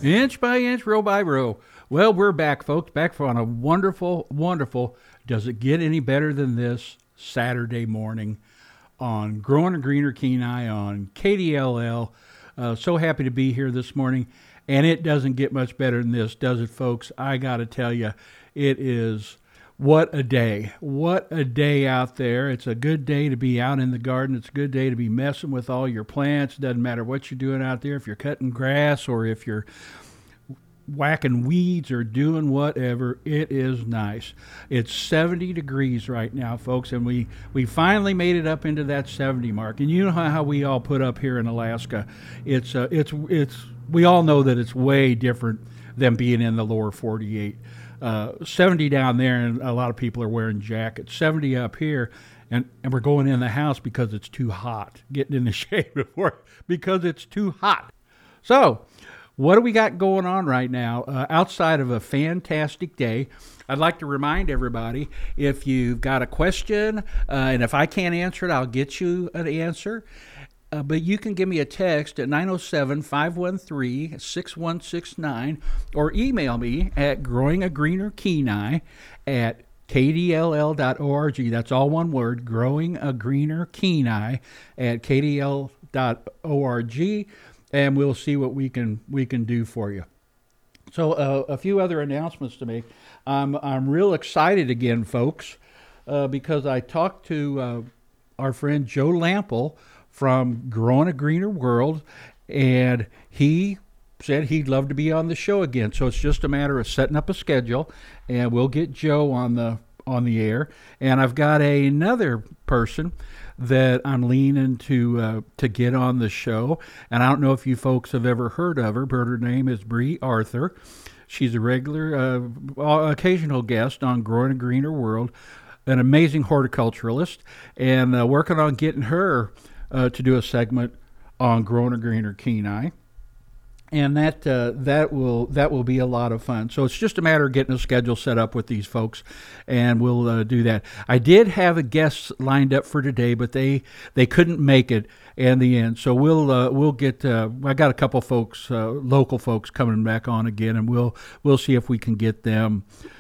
Inch by inch, row by row. Well, we're back, folks. Back on a wonderful, wonderful, does it get any better than this Saturday morning on Growing a Greener Kenai on KDLL. So happy to be here this morning. And it doesn't get much better than this, does it, folks? I got to tell you, it is what a day. What a day out there. It's a good day to be out in the garden. It's a good day to be messing with all your plants. Doesn't matter what you're doing out there, if you're cutting grass or if you're whacking weeds or doing whatever. It is nice. It's 70 degrees right now, folks, and we finally made it up into that 70 mark. And you know how we all put up here in Alaska. It's we all know that it's way different than being in the lower 48. 70 down there, and a lot of people are wearing jackets. 70 up here, and we're going in the house because it's too hot. Getting in the shade before because it's too hot. So, what do we got going on right now? Outside of a fantastic day, I'd like to remind everybody, if you've got a question, and if I can't answer it, I'll get you an answer. But you can give me a text at 907-513-6169 or email me at growingagreenerkenai at kdll.org. That's all one word, growingagreenerkenai at kdl.org, and we'll see what we can do for you. So a few other announcements to make. I'm real excited again, folks, because I talked to our friend Joe Lample from Growing a Greener World, and he said he'd love to be on the show again. So it's just a matter of setting up a schedule, and we'll get Joe on the air. And I've got another person that I'm leaning to get on the show, and I don't know if you folks have ever heard of her, but her name is Bree Arthur. She's a regular, occasional guest on Growing a Greener World, an amazing horticulturalist, and working on getting her to do a segment on Growing a Greener Kenai, and that will be a lot of fun. So it's just a matter of getting a schedule set up with these folks, and we'll do that. I did have a guest lined up for today, but they couldn't make it in the end. So we'll get. I got a couple folks, local folks, coming back on again, and we'll see if we can get them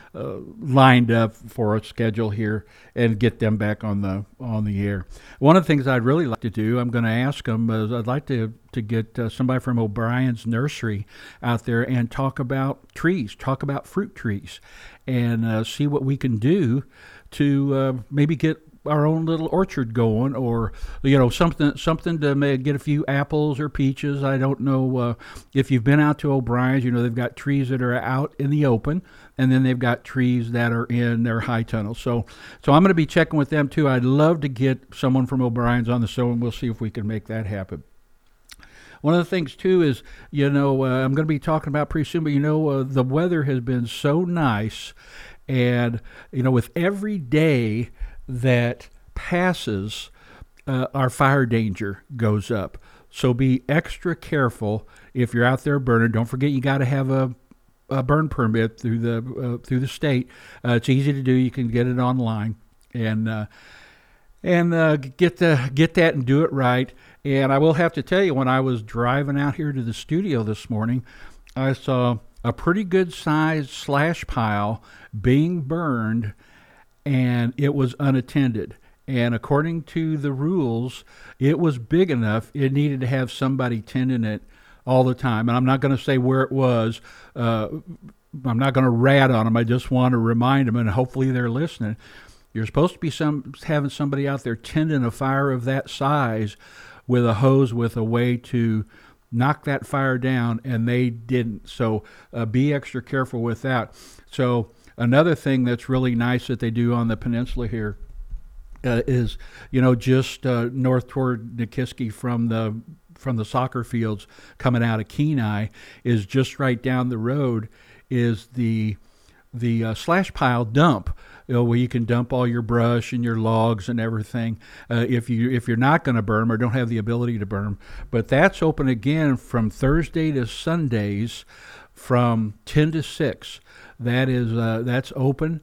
lined up for a schedule here and get them back on the air. One of the things I'd really like to do, I'm going to ask them, is I'd like to get somebody from O'Brien's Nursery out there and talk about trees, talk about fruit trees, and see what we can do to maybe get our own little orchard going, or something to get a few apples or peaches. I don't know if you've been out to O'Brien's. They've got trees that are out in the open, and then they've got trees that are in their high tunnels. So I'm going to be checking with them too. I'd love to get someone from O'Brien's on the show, and we'll see if we can make that happen. One of the things too is, I'm going to be talking about pretty soon, but the weather has been so nice, and with every day that passes, our fire danger goes up. So be extra careful if you're out there burning. Don't forget you got to have a burn permit through the state. It's easy to do. You can get it online and get that and do it right. And I will have to tell you, when I was driving out here to the studio this morning, I saw a pretty good sized slash pile being burned, and it was unattended. And according to the rules, it was big enough. It needed to have somebody tending it all the time. And I'm not going to say where it was. I'm not going to rat on them. I just want to remind them, and hopefully they're listening. You're supposed to be having somebody out there tending a fire of that size with a hose, with a way to knock that fire down, and they didn't. So be extra careful with that. So another thing that's really nice that they do on the peninsula here is, just north toward Nikiski from the soccer fields coming out of Kenai, is just right down the road is the slash pile dump, where you can dump all your brush and your logs and everything if you're not going to burn them or don't have the ability to burn them. But that's open again from Thursday to Sundays from 10 to 6. That's open,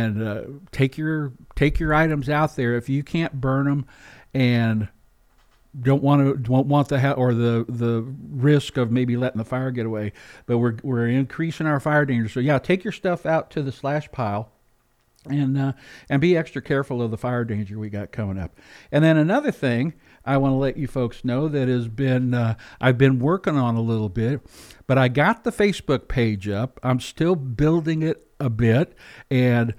and take your items out there if you can't burn them, and don't want the risk of maybe letting the fire get away, but we're increasing our fire danger. So yeah, take your stuff out to the slash pile, and be extra careful of the fire danger we got coming up. And then another thing I want to let you folks know that has been I've been working on a little bit, but I got the Facebook page up. I'm still building it a bit, and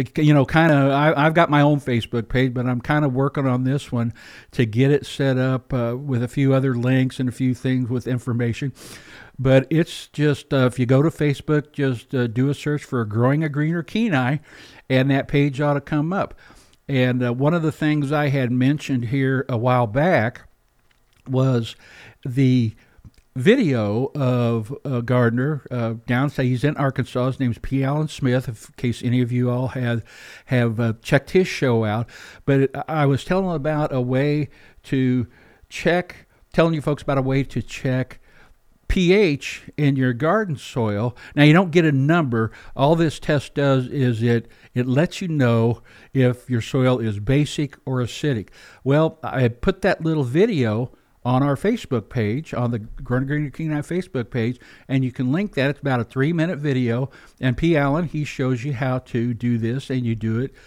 I've got my own Facebook page, but I'm kind of working on this one to get it set up with a few other links and a few things with information. But it's just, if you go to Facebook, just do a search for Growing a Greener Kenai, and that page ought to come up. And one of the things I had mentioned here a while back was the video of a gardener down, say he's in Arkansas. His name's P. Allen Smith, in case any of you all have checked his show out. But I was telling about a way to telling you folks about a way to check pH in your garden soil. Now, you don't get a number. All this test does is it lets you know if your soil is basic or acidic. Well, I put that little video on our Facebook page, on the Growing a Greener Kenai Facebook page, and you can link that. It's about a 3-minute video, and P. Allen, he shows you how to do this, and you do it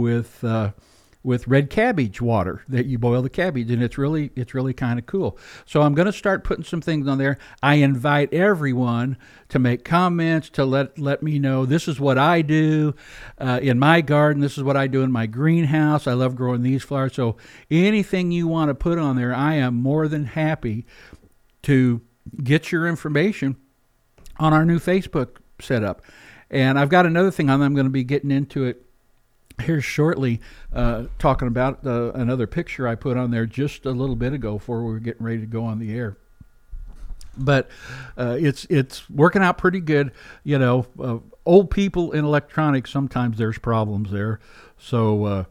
with red cabbage water that you boil the cabbage, and it's really kind of cool. So I'm going to start putting some things on there. I invite everyone to make comments, to let me know this is what I do in my garden. This is what I do in my greenhouse. I love growing these flowers. So anything you want to put on there, I am more than happy to get your information on our new Facebook setup. And I've got another thing I'm going to be getting into it here shortly, talking about another picture I put on there just a little bit ago before we were getting ready to go on the air. But it's working out pretty good. Old people in electronics, sometimes there's problems there. So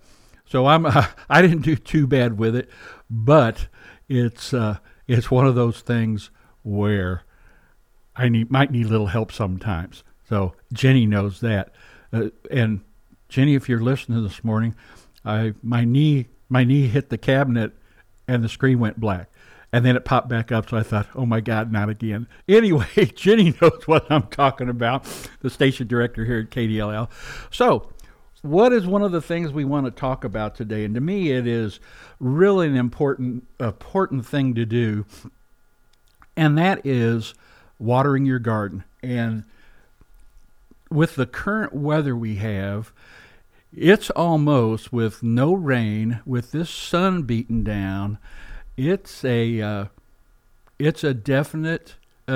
I didn't do too bad with it, but it's one of those things where I might need a little help sometimes. So Jenny knows that, and Jenny, if you're listening this morning, my knee hit the cabinet and the screen went black. And then it popped back up, so I thought, oh my God, not again. Anyway, Jenny knows what I'm talking about, the station director here at KDLL. So what is one of the things we want to talk about today? And to me, it is really an important thing to do, and that is watering your garden. And with the current weather we have, it's almost, with no rain, with this sun beaten down, it's a definite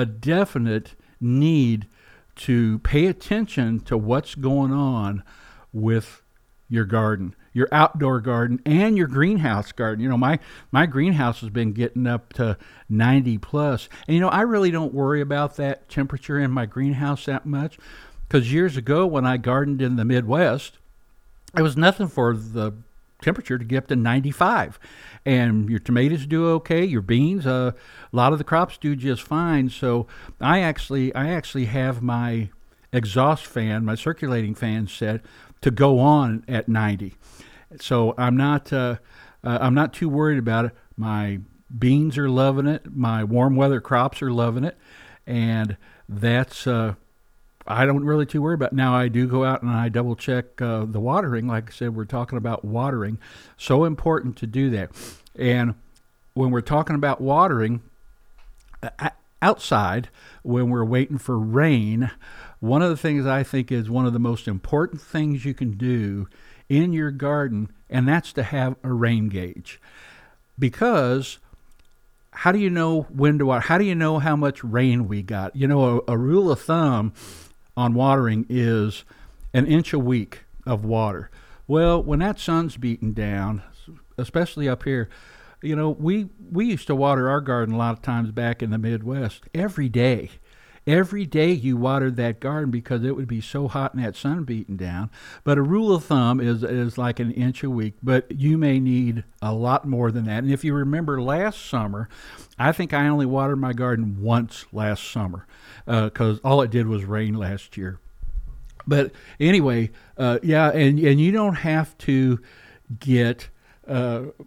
need to pay attention to what's going on with your garden, your outdoor garden, and your greenhouse garden. My greenhouse has been getting up to 90 plus, and I really don't worry about that temperature in my greenhouse that much, because years ago when I gardened in the Midwest, it was nothing for the temperature to get up to 95. And your tomatoes do okay, your beans, a lot of the crops do just fine. So I actually have my exhaust fan, my circulating fan set to go on at 90. So I'm not too worried about it. My beans are loving it. My warm weather crops are loving it. And that's I don't really too worry about it. Now, I do go out and I double check the watering. Like I said, we're talking about watering. So important to do that. And when we're talking about watering outside, when we're waiting for rain, one of the things I think is one of the most important things you can do in your garden, and that's to have a rain gauge. Because how do you know when to water? How do you know how much rain we got? A rule of thumb on watering is an inch a week of water. Well, when that sun's beating down, especially up here, we used to water our garden a lot of times back in the Midwest every day. Every day you watered that garden because it would be so hot and that sun beating down. But a rule of thumb is like an inch a week, but you may need a lot more than that. And if you remember last summer, I think I only watered my garden once last summer because all it did was rain last year. But anyway, and you don't have to get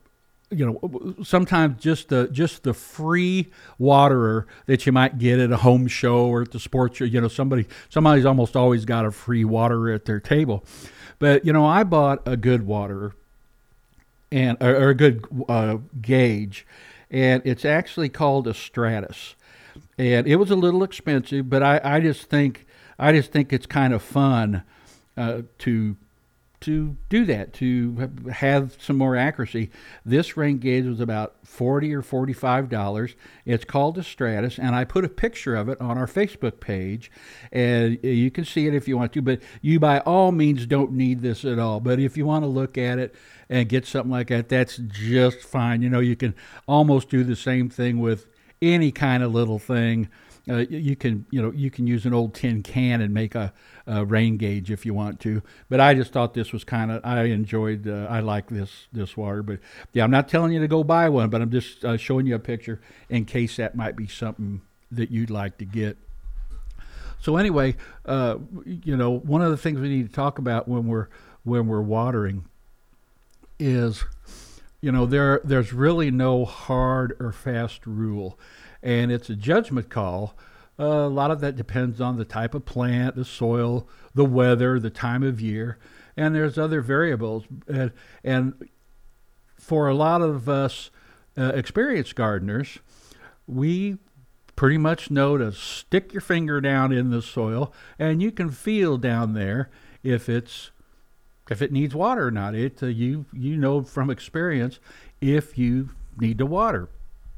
sometimes just the free waterer that you might get at a home show or at the sports show. Somebody's almost always got a free waterer at their table. But I bought a good waterer or a good gauge, and it's actually called a Stratus, and it was a little expensive, but I just think it's kind of fun to do that, to have some more accuracy. This rain gauge was about $40 or $45. It's called a Stratus, and I put a picture of it on our Facebook page, and you can see it if you want to, but you by all means don't need this at all. But if you want to look at it and get something like that, that's just fine. You can almost do the same thing with any kind of little thing. You can use an old tin can and make a rain gauge if you want to. But I just thought this was I like this water. But yeah, I'm not telling you to go buy one, but I'm just showing you a picture in case that might be something that you'd like to get. So anyway, one of the things we need to talk about when we're watering is, there's really no hard or fast rule, and it's a judgment call. A lot of that depends on the type of plant, the soil, the weather, the time of year, and there's other variables. And for a lot of us experienced gardeners, we pretty much know to stick your finger down in the soil, and you can feel down there if it needs water or not. You know from experience if you need to water.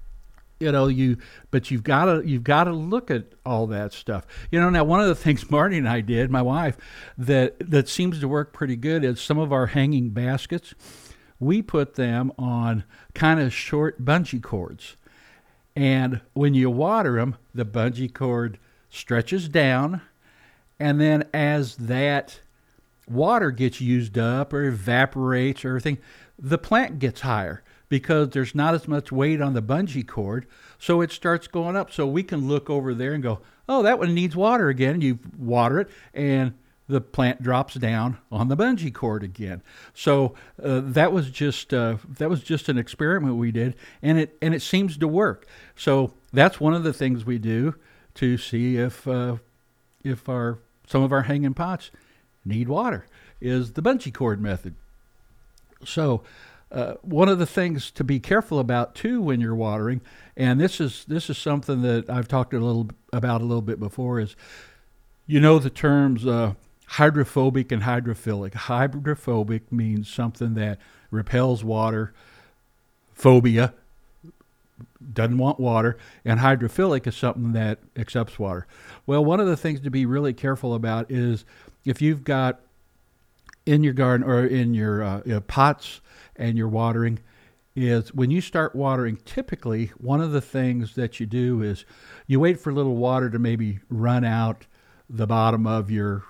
But you've got to look at all that stuff. Now one of the things Marty and I did, my wife, that seems to work pretty good is some of our hanging baskets. We put them on kind of short bungee cords, and when you water them, the bungee cord stretches down, and then as that water gets used up or evaporates or everything, the plant gets higher because there's not as much weight on the bungee cord, so it starts going up. So we can look over there and go, oh, that one needs water again. You water it, and the plant drops down on the bungee cord again. So that was just an experiment we did, and it seems to work. So that's one of the things we do to see if some of our hanging pots need water, is the bungee cord method. So one of the things to be careful about too when you're watering, and this is something that I've talked a little bit before, is the terms hydrophobic and hydrophilic. Hydrophobic means something that repels water. Phobia, doesn't want water, and hydrophilic is something that accepts water. Well, one of the things to be really careful about is if you've got in your garden or in your pots and you're watering, is when you start watering, typically one of the things that you do is you wait for a little water to maybe run out the bottom of your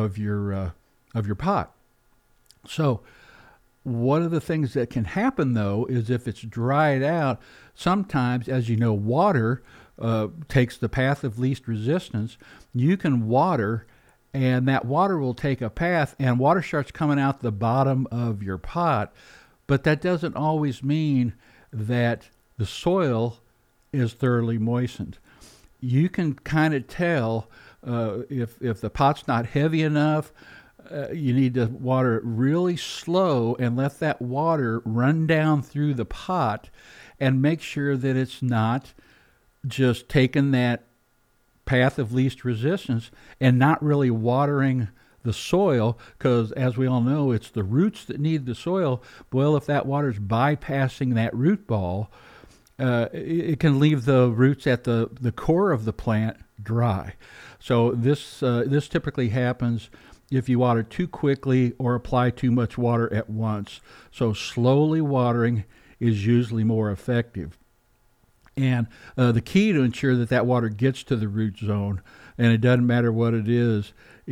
pot. So one of the things that can happen, though, is if it's dried out, sometimes, as you know, water takes the path of least resistance. You can water, and that water will take a path, and water starts coming out the bottom of your pot. But that doesn't always mean that the soil is thoroughly moistened. You can kind of tell if the pot's not heavy enough. You need to water it really slow and let that water run down through the pot, and make sure that it's not just taking that path of least resistance and not really watering the soil, because as we all know, it's the roots that need the soil. Well, if that water's bypassing that root ball, it can leave the roots at the core of the plant dry. So this typically happens if you water too quickly or apply too much water at once. So slowly watering is usually more effective. And the key to ensure that water gets to the root zone, and it doesn't matter what it is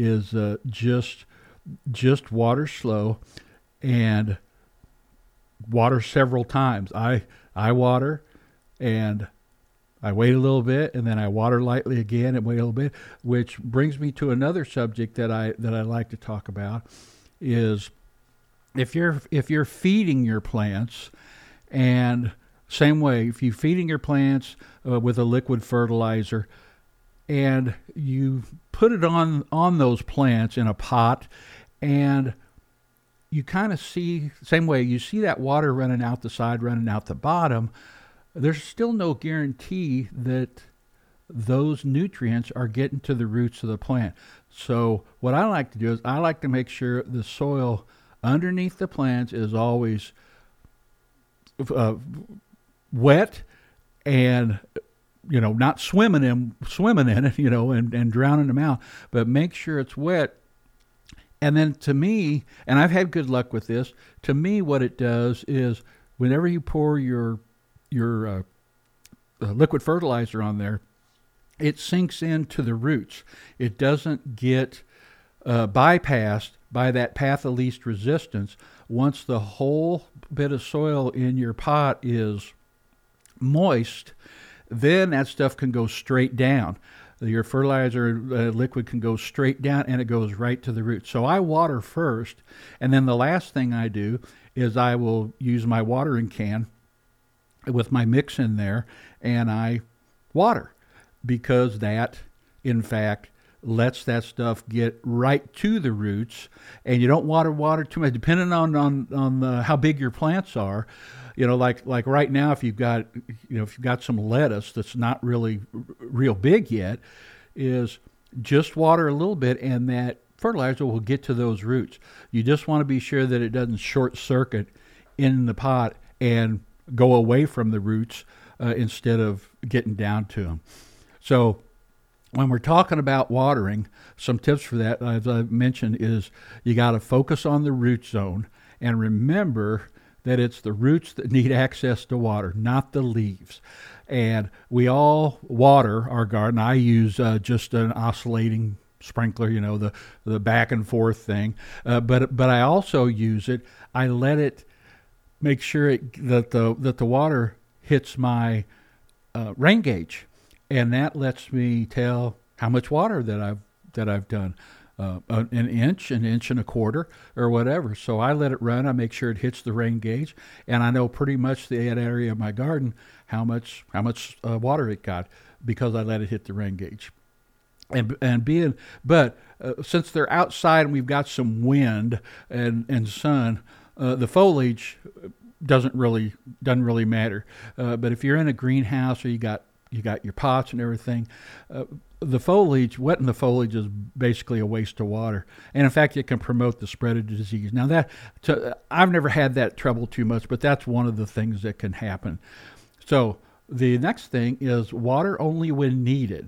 just water slow and water several times. I water, and I wait a little bit, and then I water lightly again and wait a little bit, which brings me to another subject that I like to talk about, is if you're feeding your plants And same way, if you're feeding your plants with a liquid fertilizer, and you put it on those plants in a pot, and you kind of see, same way, you see that water running out the side, running out the bottom, there's still no guarantee that those nutrients are getting to the roots of the plant. So what I like to do is I like to make sure the soil underneath the plants is always wet, and not swimming in it, and drowning them out, but make sure it's wet. And then to me, and I've had good luck with this, to me what it does is whenever you pour your liquid fertilizer on there, it sinks into the roots. It doesn't get bypassed by that path of least resistance. Once the whole bit of soil in your pot is moist, then that stuff can go straight down. Your fertilizer liquid can go straight down, and it goes right to the roots. So I water first, and then the last thing I do is I will use my watering can with my mix in there, and I water, because that, in fact, lets that stuff get right to the roots. And you don't water too much, depending on how big your plants are. Like right now, if you've got some lettuce that's not really real big yet, is just water a little bit, and that fertilizer will get to those roots. You just want to be sure that it doesn't short circuit in the pot and go away from the roots instead of getting down to them. So when we're talking about watering, some tips for that, as I've mentioned, is you got to focus on the root zone, and remember that it's the roots that need access to water, not the leaves. And we all water our garden. I use just an oscillating sprinkler, the back and forth thing. But I also use it. I let it make sure that the water hits my rain gauge, and that lets me tell how much water that I've done. An inch and a quarter, or whatever. So I let it run. I make sure it hits the rain gauge, and I know pretty much that area of my garden how much water it got, because I let it hit the rain gauge. But since they're outside and we've got some wind and sun, the foliage doesn't really matter. But if you're in a greenhouse, or you got your pots and everything, wetting the foliage is basically a waste of water. And in fact, it can promote the spread of disease. Now I've never had that trouble too much, but that's one of the things that can happen. So the next thing is water only when needed.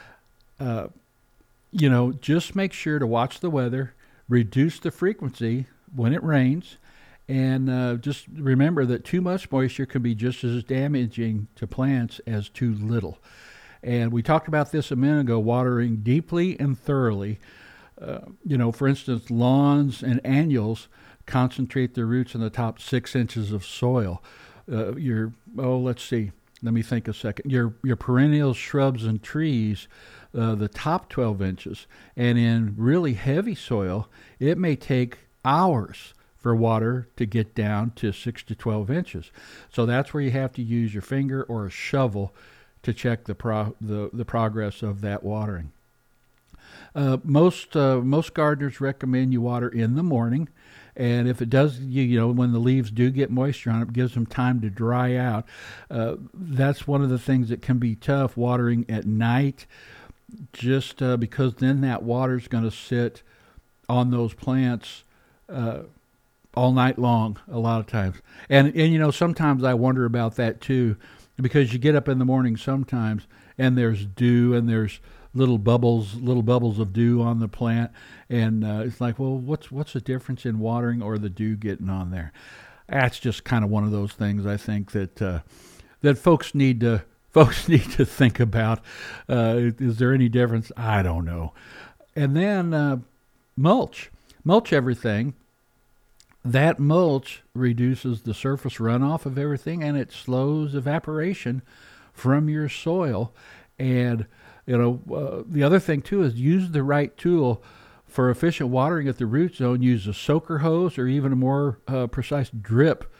Just make sure to watch the weather, reduce the frequency when it rains, and just remember that too much moisture can be just as damaging to plants as too little. And we talked about this a minute ago, watering deeply and thoroughly. For instance, lawns and annuals concentrate their roots in the top 6 inches of soil. Let's see. Let me think a second. Your perennials, shrubs, and trees, the top 12 inches. And in really heavy soil, it may take hours for water to get down to 6 to 12 inches. So that's where you have to use your finger or a shovel to check the progress of that watering. Most gardeners recommend you water in the morning, and if it does, when the leaves do get moisture on it gives them time to dry out. That's one of the things that can be tough, watering at night, just because then that water's going to sit on those plants all night long, a lot of times. And sometimes I wonder about that too, because you get up in the morning sometimes and there's dew and there's little bubbles of dew on the plant, and it's like, well, what's the difference in watering or the dew getting on there? That's just kind of one of those things I think that folks need to think about. Is there any difference? I don't know. And then mulch everything. That mulch reduces the surface runoff of everything, and it slows evaporation from your soil. And the other thing too is use the right tool for efficient watering at the root zone. Use a soaker hose or even a more precise drip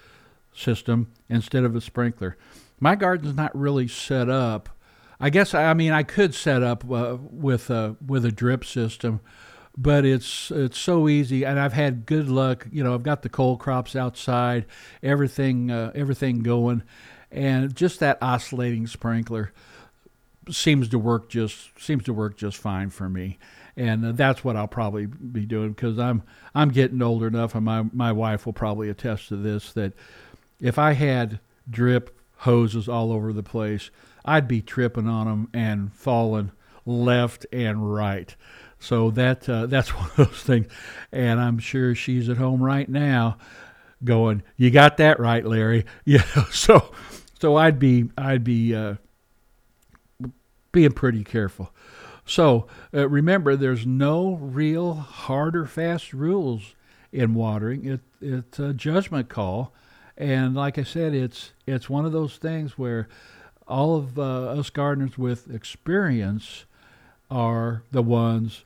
system instead of a sprinkler. My garden's not really set up. I guess I could set up with a drip system, but it's so easy, and I've had good luck. I've got the cold crops outside, everything going, and just that oscillating sprinkler seems to work just fine for me. And that's what I'll probably be doing, because I'm getting older enough, and my wife will probably attest to this, that if I had drip hoses all over the place, I'd be tripping on them and falling left and right. So that's one of those things. And I'm sure she's at home right now going, "You got that right, Larry." So I'd be being pretty careful. So remember, there's no real hard or fast rules in watering. It's a judgment call. And like I said, it's one of those things where all of us gardeners with experience are the ones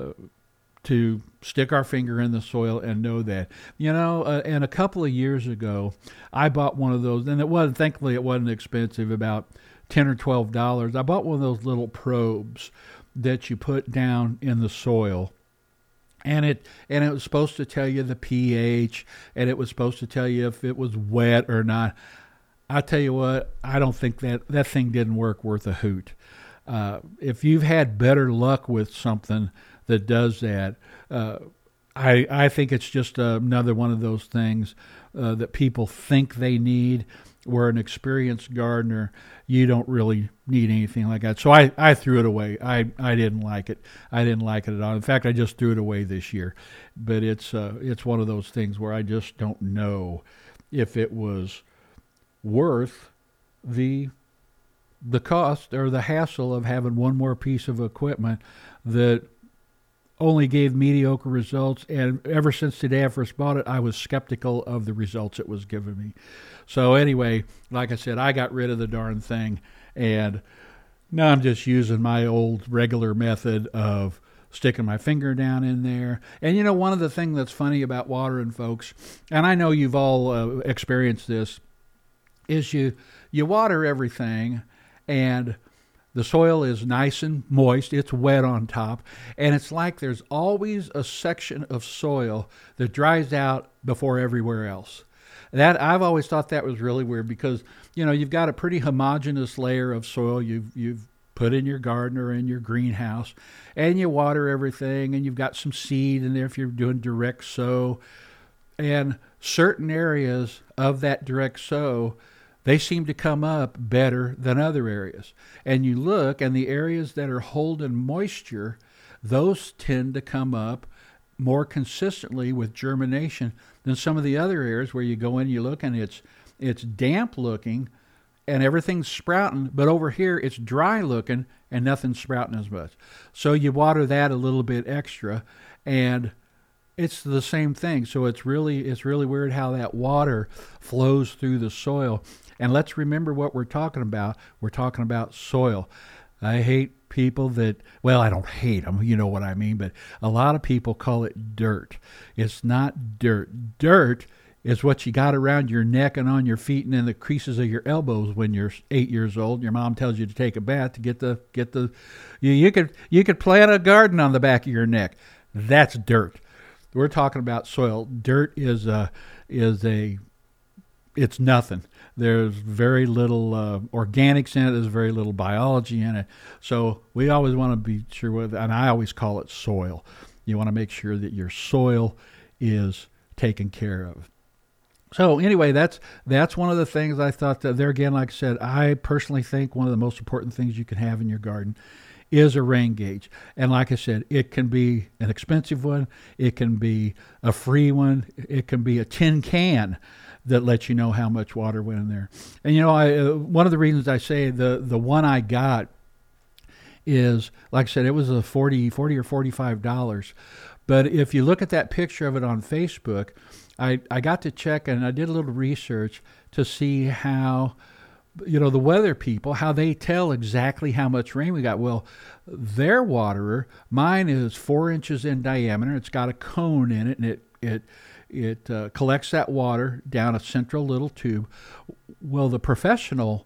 to stick our finger in the soil and know that. And a couple of years ago, I bought one of those, and thankfully it wasn't expensive, about $10 or $12. I bought one of those little probes that you put down in the soil. And it was supposed to tell you the pH, and it was supposed to tell you if it was wet or not. I tell you what, I don't think that thing didn't work worth a hoot. If you've had better luck with something that does that, I think it's just another one of those things that people think they need, where an experienced gardener, you don't really need anything like that. So I threw it away. I didn't like it. I didn't like it at all. In fact, I just threw it away this year. But it's one of those things where I just don't know if it was worth the cost or the hassle of having one more piece of equipment that only gave mediocre results. And ever since the day I first bought it, I was skeptical of the results it was giving me. So anyway, like I said, I got rid of the darn thing, and now I'm just using my old regular method of sticking my finger down in there. And one of the things that's funny about watering, folks, and I know you've all experienced this, is you water everything, and the soil is nice and moist. It's wet on top. And it's like there's always a section of soil that dries out before everywhere else. That I've always thought that was really weird, because you've got a pretty homogeneous layer of soil you've put in your garden or in your greenhouse, and you water everything, and you've got some seed in there if you're doing direct sow. And certain areas of that direct sow, they seem to come up better than other areas. And you look, and the areas that are holding moisture, those tend to come up more consistently with germination than some of the other areas where you go in, you look, and it's damp looking and everything's sprouting, but over here it's dry looking and nothing's sprouting as much. So you water that a little bit extra, and it's the same thing. So it's really weird how that water flows through the soil. And let's remember what we're talking about. We're talking about soil. I hate people that, well, I don't hate them, you know what I mean, but a lot of people call it dirt. It's not dirt. Dirt is what you got around your neck and on your feet and in the creases of your elbows when you're 8 years old. Your mom tells you to take a bath to get the you could plant a garden on the back of your neck. That's dirt. We're talking about soil. Dirt is it's nothing. There's very little organics in it. There's very little biology in it. So we always want to be sure, and I always call it soil. You want to make sure that your soil is taken care of. So anyway, that's one of the things I thought that there again, like I said, I personally think one of the most important things you can have in your garden is a rain gauge. And like I said, it can be an expensive one. It can be a free one. It can be a tin can that lets you know how much water went in there. And one of the reasons I say the one I got is, like I said, it was a $40 or $45. But if you look at that picture of it on Facebook, I got to check, and I did a little research to see how, the weather people, how they tell exactly how much rain we got. Well, their waterer, mine is 4 inches in diameter. It's got a cone in it, and It collects that water down a central little tube. Well, the professional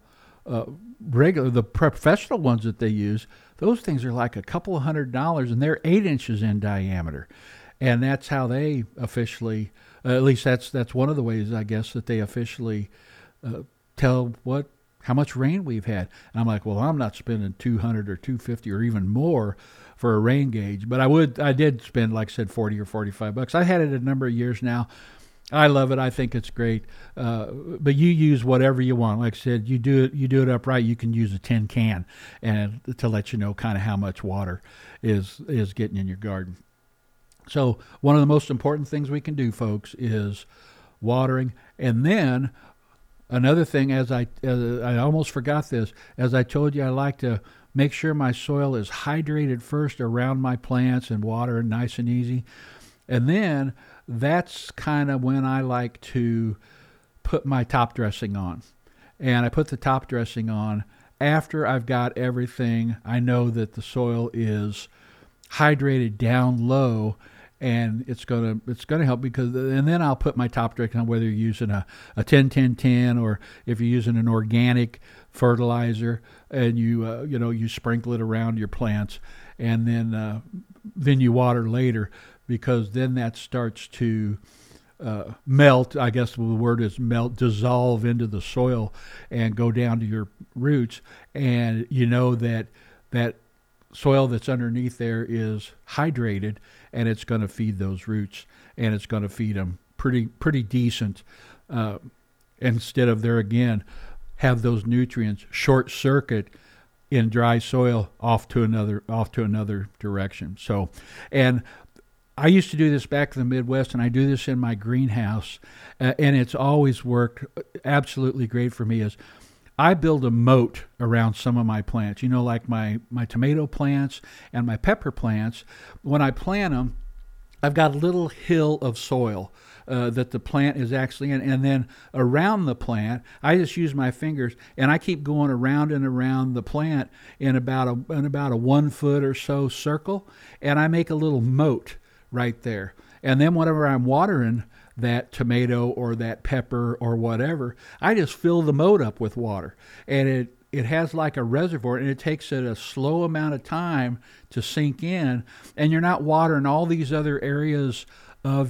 the professional ones that they use, those things are like a couple of $100, and they're 8 inches in diameter, and that's how they officially, at least that's one of the ways, I guess, that they officially tell how much rain we've had. And I'm like, well, I'm not spending $200 or $250 or even more for a rain gauge, but I did spend, like I said, $40 or $45. I had it a number of years now. I love it. I think it's great. But you use whatever you want. Like I said, you do it upright. You can use a tin can and to let you know kind of how much water is getting in your garden. So one of the most important things we can do, folks, is watering. And then another thing, I almost forgot this, as I told you, I like to make sure my soil is hydrated first around my plants and water nice and easy. And then that's kind of when I like to put my top dressing on. And I put the top dressing on after I've got everything. I know that the soil is hydrated down low, and it's gonna help, and then I'll put my top dressing on, whether you're using a 10-10-10 or if you're using an organic fertilizer, and you sprinkle it around your plants, and then you water later, because then that starts to melt. I guess the word is melt, dissolve into the soil and go down to your roots, and you know that soil that's underneath there is hydrated, and it's going to feed those roots, and it's going to feed them pretty decent, instead of there again have those nutrients short circuit in dry soil off to another direction. So, and I used to do this back in the Midwest, and I do this in my greenhouse, and it's always worked absolutely great for me. Is I build a moat around some of my plants. Like my tomato plants and my pepper plants. When I plant them, I've got a little hill of soil that the plant is actually in, and then around the plant, I just use my fingers, and I keep going around and around the plant in about a 1 foot or so circle, and I make a little moat right there. And then whenever I'm watering that tomato or that pepper or whatever, I just fill the moat up with water, and it has like a reservoir, and it takes it a slow amount of time to sink in, and you're not watering all these other areas of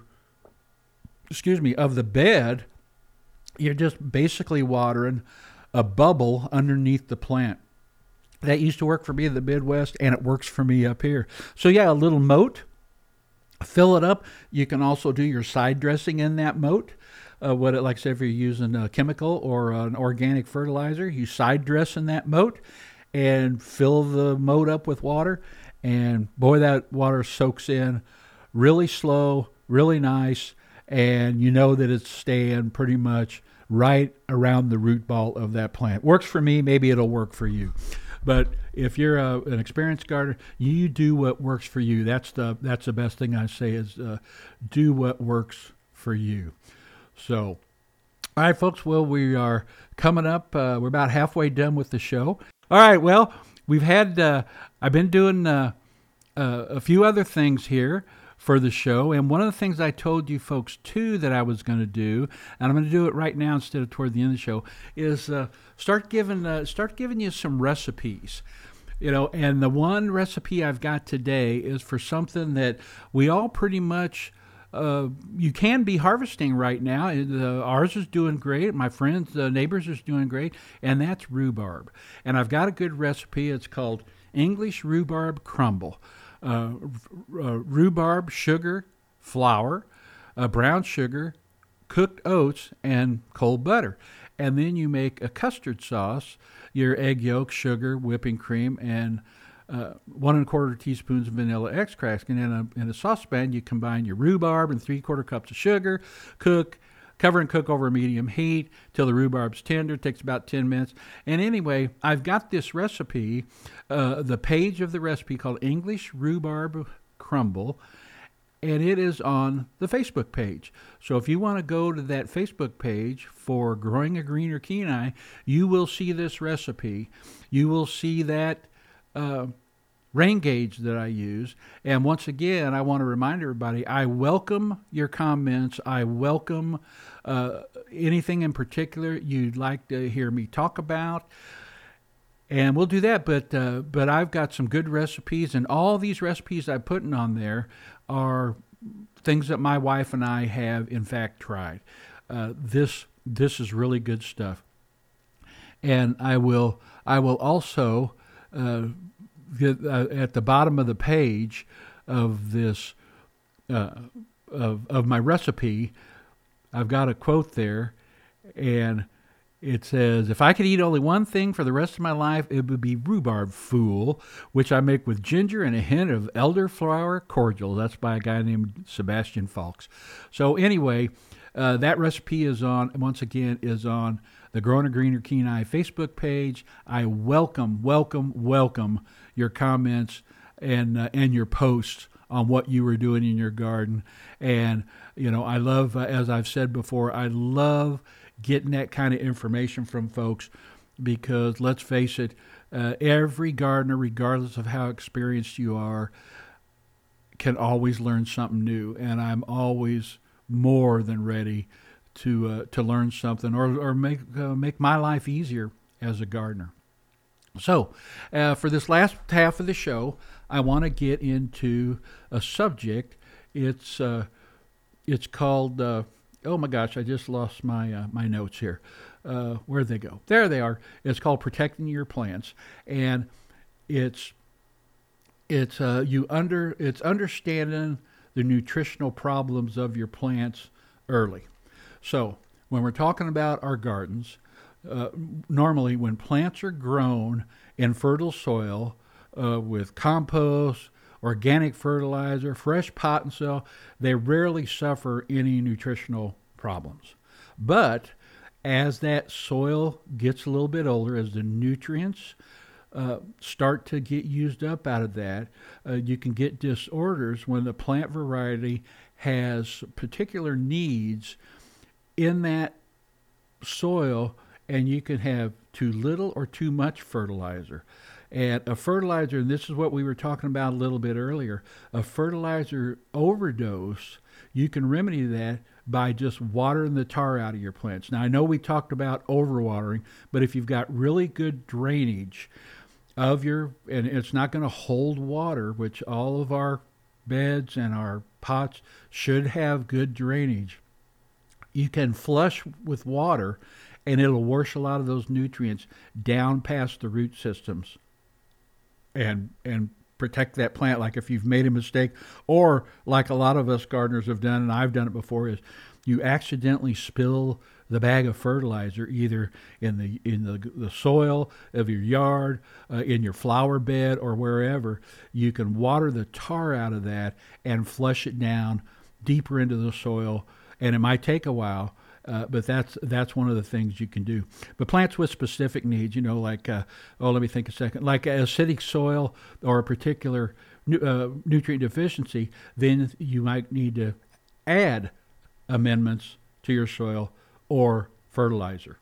the bed. You're just basically watering a bubble underneath the plant. That used to work for me in the Midwest, and it works for me up here. So yeah, a little moat, fill it up. You can also do your side dressing in that moat. Like I said, if you're using a chemical or an organic fertilizer, you side dress in that moat and fill the moat up with water. And boy, that water soaks in really slow, really nice, and you know that it's staying pretty much right around the root ball of that plant. Works for me. Maybe it'll work for you. But if you're an experienced gardener, you do what works for you. That's the best thing I say is do what works for you. So, all right, folks. Well, we are coming up. We're about halfway done with the show. All right. Well, we've had. I've been doing a few other things here for the show, and one of the things I told you folks too that I was going to do, and I'm going to do it right now instead of toward the end of the show, is start giving you some recipes. And the one recipe I've got today is for something that we all pretty much you can be harvesting right now. Ours is doing great. My friends, neighbors is doing great, and that's rhubarb. And I've got a good recipe. It's called English Rhubarb Crumble. Rhubarb, sugar, flour, brown sugar, cooked oats, and cold butter. And then you make a custard sauce, your egg yolk, sugar, whipping cream, and 1 1/4 teaspoons of vanilla extract. And in a saucepan, you combine your rhubarb and 3/4 cups of sugar, cover and cook over medium heat till the rhubarb's tender. It takes about 10 minutes. And anyway, I've got this recipe, the page of the recipe called English Rhubarb Crumble, and it is on the Facebook page. So if you want to go to that Facebook page for Growing a Greener Kenai, you will see this recipe. You will see that rain gauge that I use. And once again, I want to remind everybody, I welcome your comments. I welcome anything in particular you'd like to hear me talk about. And we'll do that, but I've got some good recipes, and all these recipes I'm putting on there are things that my wife and I have, in fact, tried. This is really good stuff. And I will also at the bottom of the page of this of my recipe, I've got a quote there, and it says, "If I could eat only one thing for the rest of my life, it would be rhubarb fool, which I make with ginger and a hint of elderflower cordial." That's by a guy named Sebastian Falks. So anyway, that recipe is on the Growing a Greener Kenai Facebook page. I welcome your comments and your posts on what you were doing in your garden. And, I love, as I've said before, I love getting that kind of information from folks, because let's face it, every gardener, regardless of how experienced you are, can always learn something new. And I'm always more than ready to learn something or make my life easier as a gardener. So, for this last half of the show, I want to get into a subject. It's called. Oh my gosh! I just lost my my notes here. Where'd they go? There they are. It's called Protecting Your Plants, and it's understanding the nutritional problems of your plants early. So when we're talking about our gardens, normally when plants are grown in fertile soil with compost, organic fertilizer, fresh pot and soil, they rarely suffer any nutritional problems. But as that soil gets a little bit older, as the nutrients start to get used up out of that, you can get disorders when the plant variety has particular needs in that soil, and you can have too little or too much fertilizer. And a fertilizer, and this is what we were talking about a little bit earlier, a fertilizer overdose, you can remedy that by just watering the tar out of your plants. Now, I know we talked about overwatering, but if you've got really good drainage of and it's not going to hold water, which all of our beds and our pots should have good drainage, you can flush with water and it'll wash a lot of those nutrients down past the root systems and protect that plant. Like if you've made a mistake, or like a lot of us gardeners have done, and I've done it before, is you accidentally spill the bag of fertilizer either in the soil of your yard, in your flower bed, or wherever. You can water the tar out of that and flush it down deeper into the soil, and it might take a while, but that's one of the things you can do. But plants with specific needs, like, let me think a second, like acidic soil or a particular nutrient deficiency, then you might need to add amendments to your soil or fertilizer.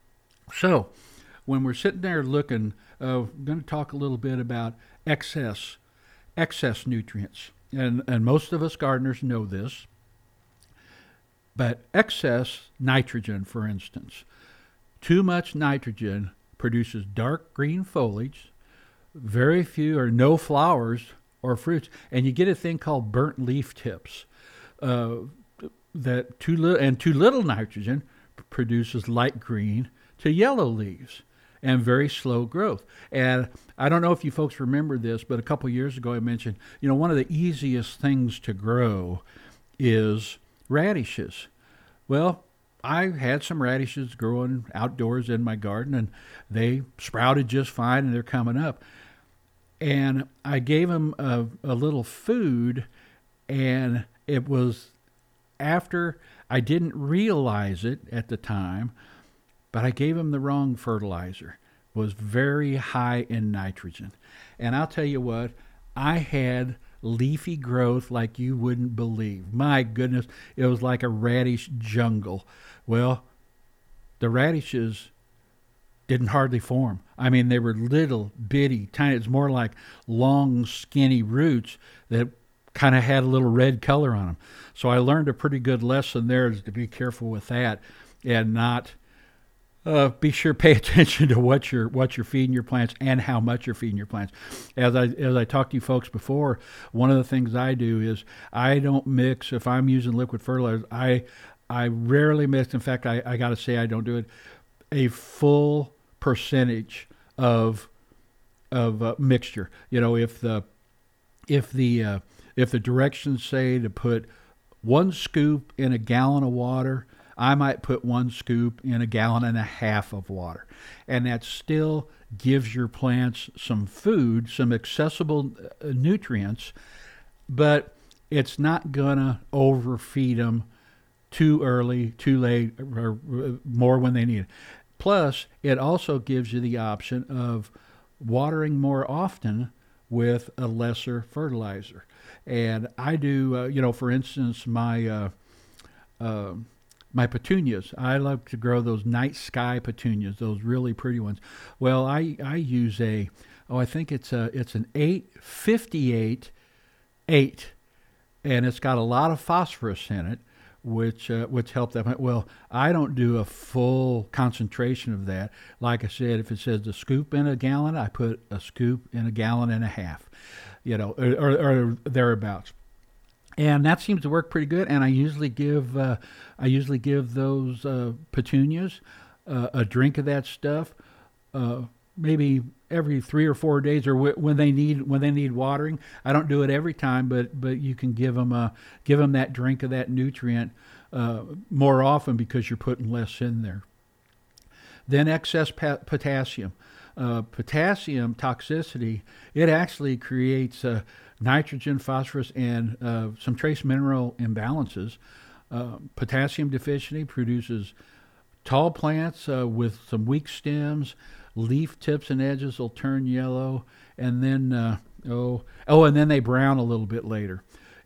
So when we're sitting there looking, I'm going to talk a little bit about excess nutrients. And most of us gardeners know this. But excess nitrogen, for instance, too much nitrogen produces dark green foliage, very few or no flowers or fruits, and you get a thing called burnt leaf tips. That too little nitrogen produces light green to yellow leaves and very slow growth. And I don't know if you folks remember this, but a couple years ago I mentioned, one of the easiest things to grow is radishes. Well, I had some radishes growing outdoors in my garden, and they sprouted just fine, and they're coming up. And I gave them a little food, and it was after I didn't realize it at the time, but I gave them the wrong fertilizer. It was very high in nitrogen. And I'll tell you what, I had leafy growth like you wouldn't believe. My goodness, it was like a radish jungle. Well, the radishes didn't hardly form. I mean, they were little bitty, tiny. It's more like long, skinny roots that kind of had a little red color on them. So I learned a pretty good lesson there, is to be careful with that and not be sure pay attention to what you're feeding your plants and how much you're feeding your plants. As I talked to you folks before, one of the things I do is I don't mix. If I'm using liquid fertilizer, I rarely mix. In fact, I got to say I don't do it. A full percentage of mixture. You know, if the directions say to put 1 scoop in a gallon of water, I might put 1 scoop in a gallon and a half of water. And that still gives your plants some food, some accessible nutrients, but it's not going to overfeed them too early, too late, or more when they need it. Plus, it also gives you the option of watering more often with a lesser fertilizer. And I do, for instance, my petunias. I love to grow those night sky petunias, those really pretty ones. Well, I use I think it's an 858 8, and it's got a lot of phosphorus in it, which help them. Well, I don't do a full concentration of that. Like I said, if it says a scoop in a gallon, I put a scoop in a gallon and a half, or thereabouts. And that seems to work pretty good. And I usually give those petunias a drink of that stuff, maybe every 3 or 4 days, or when they need watering. I don't do it every time, but you can give them that drink of that nutrient more often because you're putting less in there. Then excess potassium. Potassium toxicity, it actually creates nitrogen, phosphorus, and some trace mineral imbalances. Potassium deficiency produces tall plants with some weak stems. Leaf tips and edges will turn yellow, and then and then they brown a little bit later.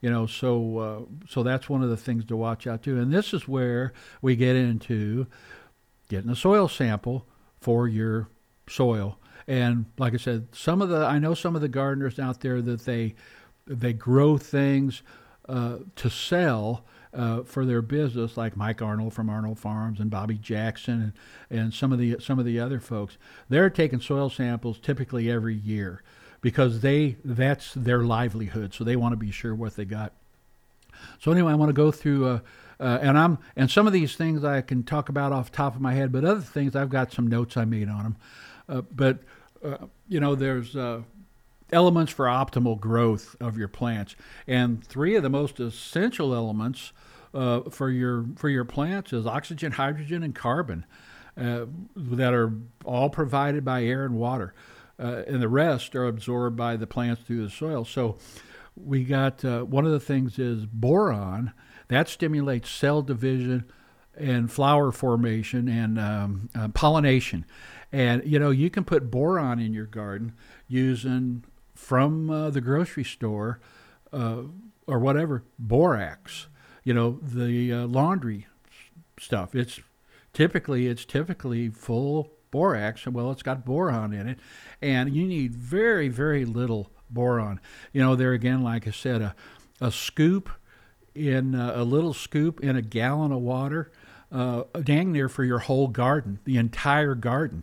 So that's one of the things to watch out too. And this is where we get into getting a soil sample for your soil. And like I said, I know some of the gardeners out there that they grow things to sell for their business, like Mike Arnold from Arnold Farms and Bobby Jackson and some of the other folks. They're taking soil samples typically every year because that's their livelihood. So they want to be sure what they got. So anyway, I want to go through and some of these things I can talk about off the top of my head, but other things I've got some notes I made on them. But there's elements for optimal growth of your plants, and 3 of the most essential elements for your plants is oxygen, hydrogen, and carbon, that are all provided by air and water, and the rest are absorbed by the plants through the soil. So we got one of the things is boron. That stimulates cell division and flower formation and pollination. And, you can put boron in your garden using from the grocery store or whatever, borax, the laundry stuff. It's typically full borax. Well, it's got boron in it, and you need very, very little boron. There again, like I said, a scoop in a little scoop in a gallon of water, dang near for your whole garden, the entire garden,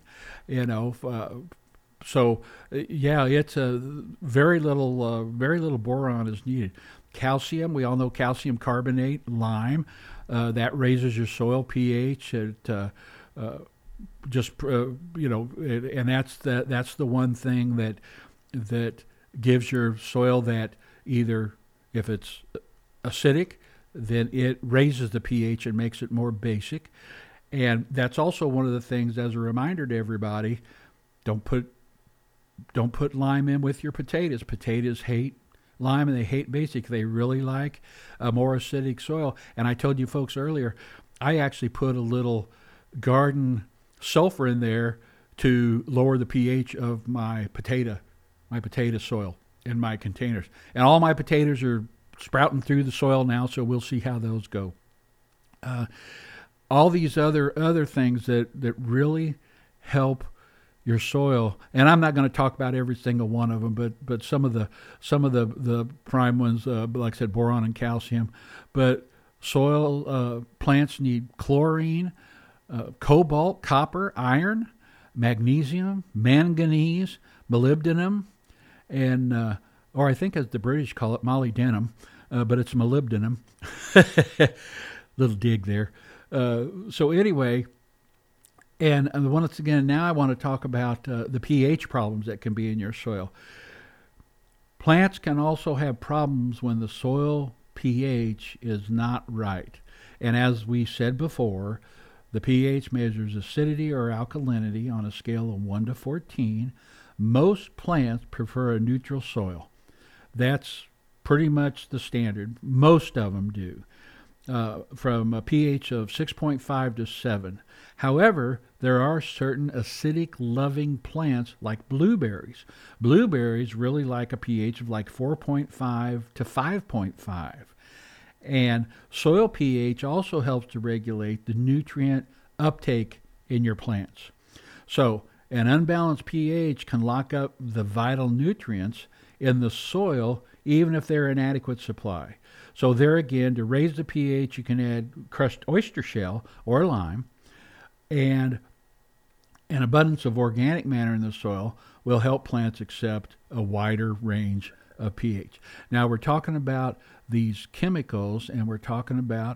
So it's a very little boron is needed. Calcium, we all know calcium carbonate, lime, that raises your soil pH. It and that's the one thing that gives your soil that either if it's acidic, then it raises the pH and makes it more basic. And that's also one of the things, as a reminder to everybody, don't put lime in with your potatoes. Potatoes hate lime and they hate basic. They really like a more acidic soil. And I told you folks earlier, I actually put a little garden sulfur in there to lower the pH of my potato soil in my containers. And all my potatoes are sprouting through the soil now, so we'll see how those go. All these other things that really help your soil, and I'm not going to talk about every single one of them, but some of the prime ones, like I said, boron and calcium. But soil plants need chlorine, cobalt, copper, iron, magnesium, manganese, molybdenum, and or I think as the British call it, molybdenum, but it's molybdenum. Little dig there. So anyway. And once again, now I want to talk about the pH problems that can be in your soil. Plants can also have problems when the soil pH is not right. And as we said before, the pH measures acidity or alkalinity on a scale of 1 to 14. Most plants prefer a neutral soil. That's pretty much the standard. Most of them do. From a pH of 6.5 to 7. However, there are certain acidic-loving plants like blueberries. Blueberries really like a pH of like 4.5 to 5.5. And soil pH also helps to regulate the nutrient uptake in your plants. So, an unbalanced pH can lock up the vital nutrients in the soil even if they're in adequate supply. So there again, to raise the pH, you can add crushed oyster shell or lime, and an abundance of organic matter in the soil will help plants accept a wider range of pH. Now we're talking about these chemicals, and we're talking about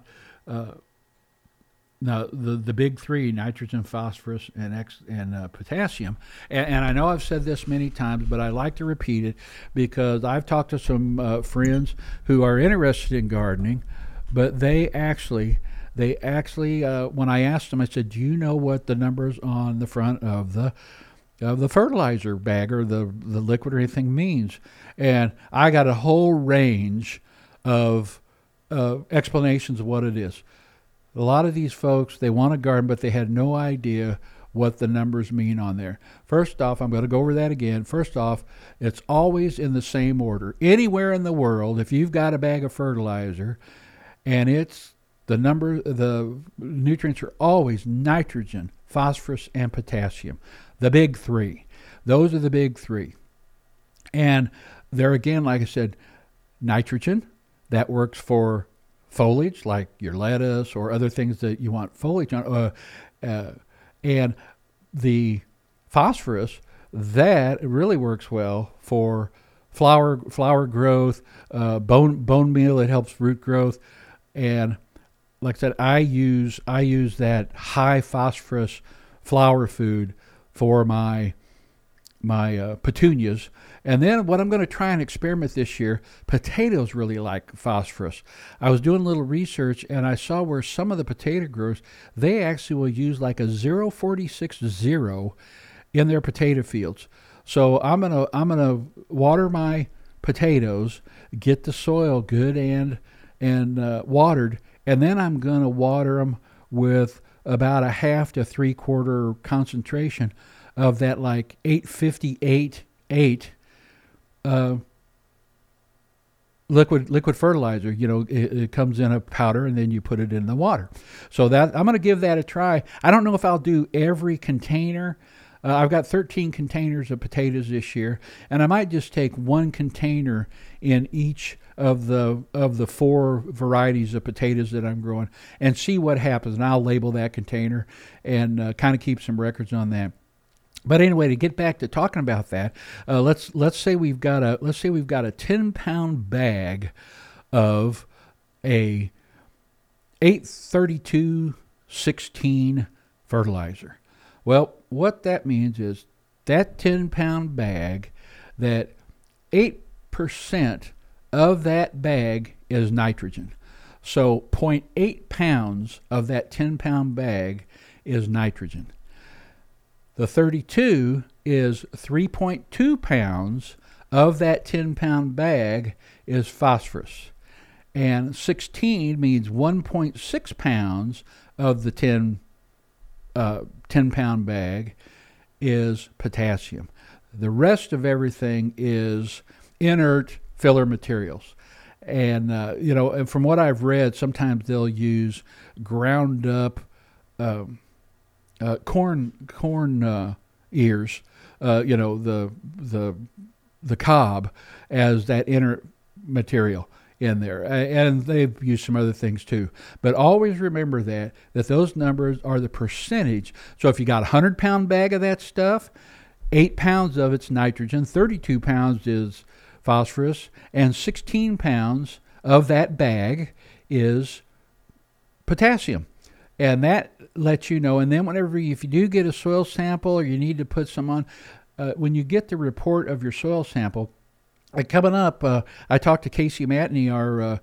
now the big three: nitrogen, phosphorus, and potassium. And I know I've said this many times, but I like to repeat it because I've talked to some friends who are interested in gardening, but they actually when I asked them, I said, "Do you know what the numbers on the front of the fertilizer bag or the liquid or anything means?" And I got a whole range of explanations of what it is. A lot of these folks, they want to garden, but they had no idea what the numbers mean on there. First off, I'm going to go over that again. First off, it's always in the same order. Anywhere in the world, if you've got a bag of fertilizer and it's the nutrients are always nitrogen, phosphorus, and potassium. The big three. Those are the big three. And there again, like I said, nitrogen, that works for foliage like your lettuce or other things that you want foliage on, and the phosphorus, that really works well for flower growth, bone meal. It helps root growth, and like I said, I use that high phosphorus flower food for my petunias. And then what I'm going to try and experiment this year, potatoes really like phosphorus. I was doing a little research and I saw where some of the potato growers, they actually will use like a 0.46 in their potato fields. So I'm gonna water my potatoes, get the soil good and watered, and then I'm gonna water them with about a half to 3/4 concentration of that like 858 liquid fertilizer. You know, it comes in a powder and then you put it in the water. So that I'm going to give that a try. I don't know if I'll do every container. I've got 13 containers of potatoes this year, and I might just take one container in each of the 4 varieties of potatoes that I'm growing and see what happens. And I'll label that container and kind of keep some records on that. But anyway, to get back to talking about that, let's say we've got a 10-pound bag of a 832-16 fertilizer. Well, what that means is that 10-pound bag, that 8% of that bag is nitrogen. So 0.8 pounds of that 10-pound bag is nitrogen. The 32 is 3.2 pounds of that 10-pound bag is phosphorus. And 16 means 1.6 pounds of the 10-pound bag is potassium. The rest of everything is inert filler materials. And, and from what I've read, sometimes they'll use ground up corn ears, the cob as that inner material in there. And they've used some other things too. But always remember that those numbers are the percentage. So if you got a 100-pound bag of that stuff, 8 pounds of it's nitrogen, 32 pounds is phosphorus, and 16 pounds of that bag is potassium. And that lets you know. And then if you do get a soil sample or you need to put some on, when you get the report of your soil sample, coming up, I talked to Casey Matney, our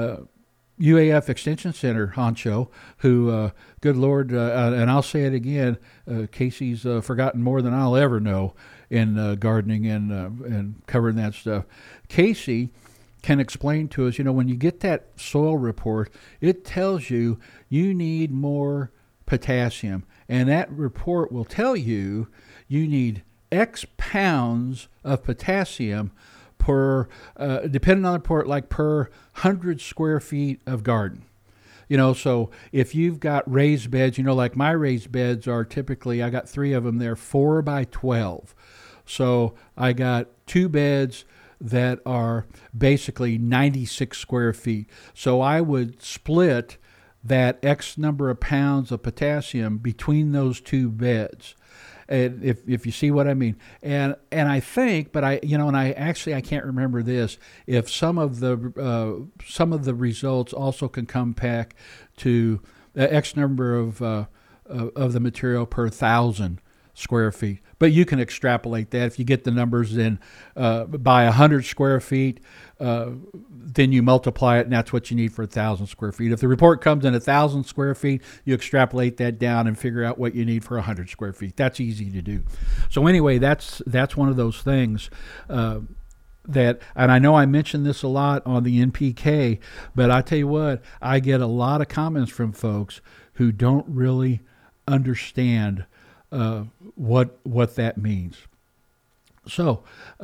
UAF Extension Center honcho, who, good Lord, and I'll say it again, Casey's forgotten more than I'll ever know in gardening and covering that stuff. Casey can explain to us, when you get that soil report, it tells you need more potassium. And that report will tell you need X pounds of potassium per, depending on the report, like per 100 square feet of garden. So if you've got raised beds, like my raised beds are typically, I got 3 of them there, 4 by 12. So I got 2 beds that are basically 96 square feet. So I would split that X number of pounds of potassium between those 2 beds. And if you see what I mean, and I think, but I can't remember this. If some of the results also can come back to X number of the material per 1,000 square feet, but you can extrapolate that. If you get the numbers in by 100 square feet, then you multiply it, and that's what you need for 1,000 square feet. If the report comes in 1,000 square feet, you extrapolate that down and figure out what you need for 100 square feet. That's easy to do. So anyway, that's one of those things that, and I know I mentioned this a lot on the NPK, but I tell you what, I get a lot of comments from folks who don't really understand what that means. So,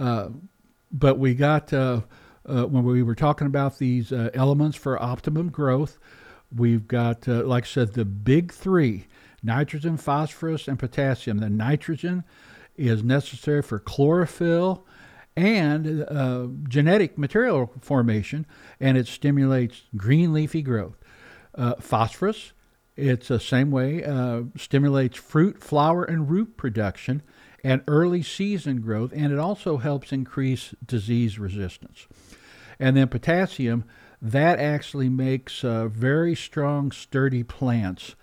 but we got when we were talking about these elements for optimum growth, we've got, like I said, the big 3: nitrogen, phosphorus, and potassium. The nitrogen is necessary for chlorophyll and genetic material formation, and it stimulates green leafy growth. Phosphorus, it's the same way, stimulates fruit, flower, and root production and early season growth, and it also helps increase disease resistance. And then potassium, that actually makes very strong, sturdy plants,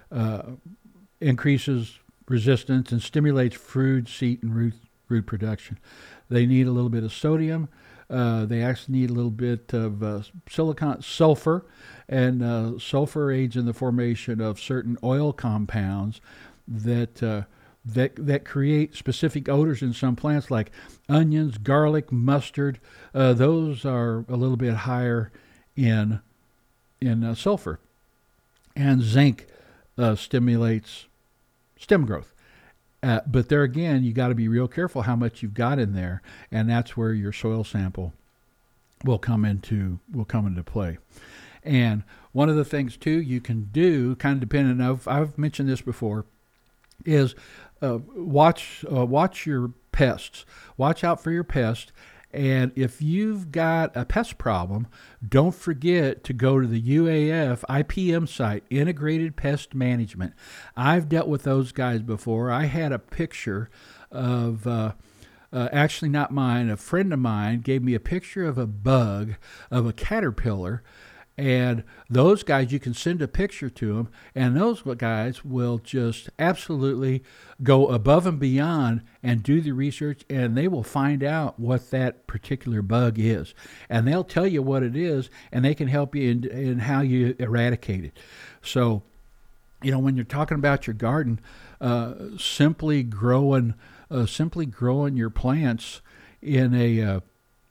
increases resistance, and stimulates fruit, seed, and root production. They need a little bit of sodium. They actually need a little bit of sulfur, and sulfur aids in the formation of certain oil compounds that create specific odors in some plants, like onions, garlic, mustard. Those are a little bit higher in sulfur. And zinc stimulates stem growth. But there again, you got to be real careful how much you've got in there, and that's where your soil sample will come into play. And one of the things too you can do, kind of depending on, I've mentioned this before, is watch your pests. Watch out for your pests. And if you've got a pest problem, don't forget to go to the UAF IPM site, Integrated Pest Management. I've dealt with those guys before. I had a picture of, actually not mine, a friend of mine gave me a picture of a bug, of a caterpillar. And those guys, you can send a picture to them, and those guys will just absolutely go above and beyond and do the research, and they will find out what that particular bug is. And they'll tell you what it is, and they can help you in how you eradicate it. So, when you're talking about your garden, simply growing your plants in a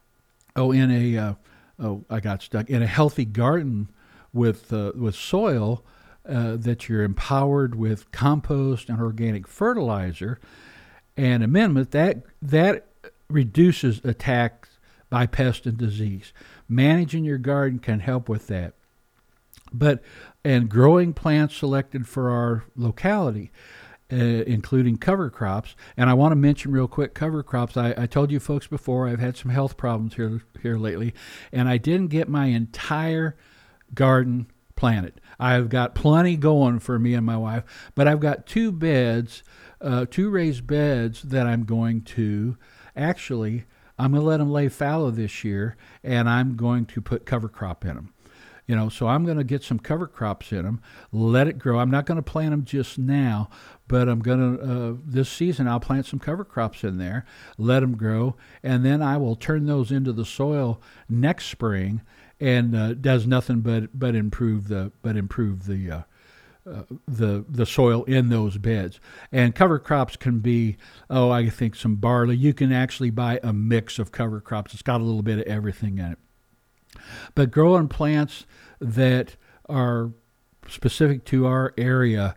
healthy garden with soil that you're empowered with compost and organic fertilizer and amendment, that reduces attacks by pest and disease. Managing your garden can help with that. And growing plants selected for our locality. including cover crops. And I want to mention real quick cover crops. I told you folks before I've had some health problems here lately, and I didn't get my entire garden planted. I've got plenty going for me and my wife, but I've got two raised beds that I'm going to let them lay fallow this year, and I'm going to put cover crop in them. So I'm going to get some cover crops in them, let it grow. I'm not going to plant them just now, but I'm going to, this season, I'll plant some cover crops in there, let them grow, and then I will turn those into the soil next spring, and does nothing but improve the soil in those beds. And cover crops can be, I think some barley. You can actually buy a mix of cover crops. It's got a little bit of everything in it. But growing plants that are specific to our area,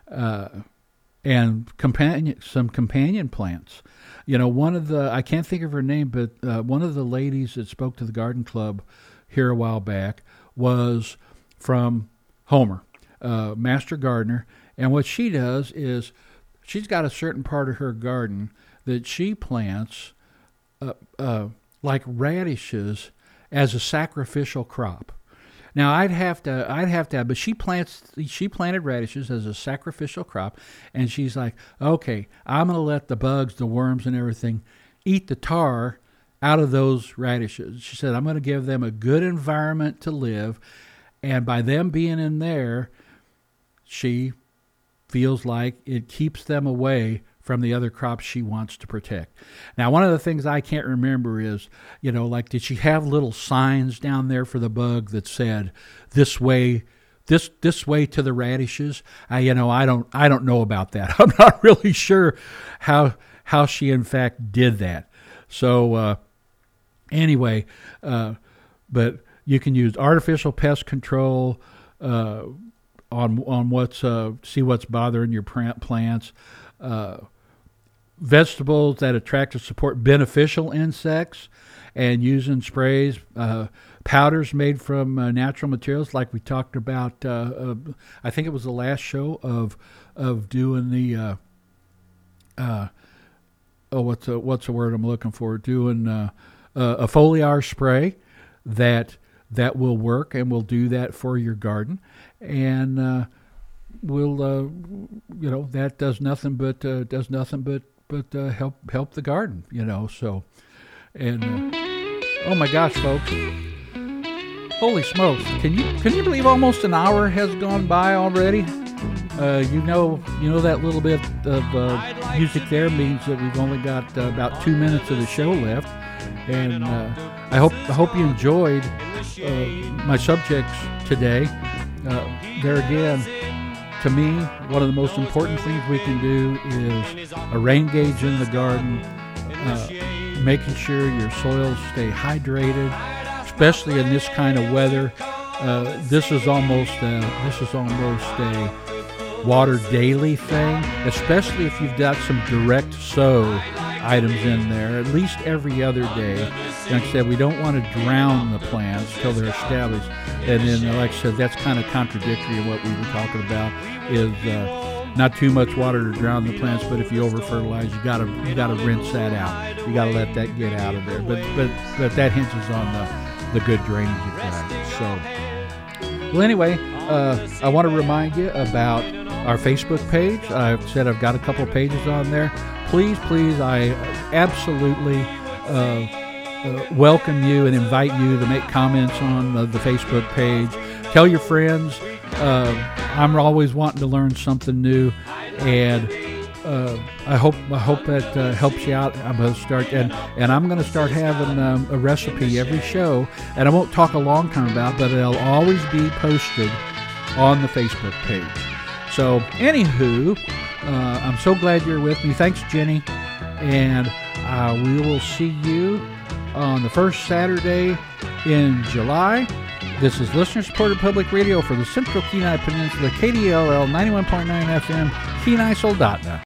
and some companion plants. I can't think of her name, but one of the ladies that spoke to the garden club here a while back was from Homer, Master Gardener. And what she does is she's got a certain part of her garden that she plants like radishes as a sacrificial crop. Now I'd have to, but she planted radishes as a sacrificial crop, and she's like, okay, I'm going to let the bugs, the worms, and everything eat the tar out of those radishes. She said, I'm going to give them a good environment to live, and by them being in there, she feels like it keeps them away from the other crops she wants to protect. Now, one of the things I can't remember is, did she have little signs down there for the bug that said, this way to the radishes? I don't know about that. I'm not really sure how she in fact did that. So anyway, but you can use artificial pest control on see what's bothering your plants. Vegetables that attract or support beneficial insects, and using sprays, powders made from natural materials, like we talked about. I think it was the last show of doing the what's the word I'm looking for? Doing a foliar spray that will work, and will do that for your garden, and will that does nothing but help the garden, so, and oh my gosh, folks, holy smokes, can you believe almost an hour has gone by already? That little bit of music there means that we've only got about 2 minutes of the show left, and I hope you enjoyed my subjects today. There again, to me, one of the most important things we can do is a rain gauge in the garden, making sure your soils stay hydrated, especially in this kind of weather. This is almost a water daily thing, especially if you've got some direct sow items in there, at least every other day. Like I said, we don't want to drown the plants till they're established. And then, like I said, that's kind of contradictory in what we were talking about, is not too much water to drown the plants, but if you over-fertilize, you gotta rinse that out. You gotta let that get out of there. But that hinges on the good drainage you've got. So, well, anyway, I want to remind you about our Facebook page. I've said I've got a couple pages on there. Please, I absolutely welcome you and invite you to make comments on the Facebook page. Tell your friends. I'm always wanting to learn something new, and I hope that helps you out. I'm going to start, and I'm going to start having a recipe every show, and I won't talk a long time about it, but it'll always be posted on the Facebook page. So, anywho, I'm so glad you're with me. Thanks, Jenny, and we will see you on the first Saturday in July. This is listener-supported public radio for the Central Kenai Peninsula, KDLL 91.9 FM, Kenai Soldotna.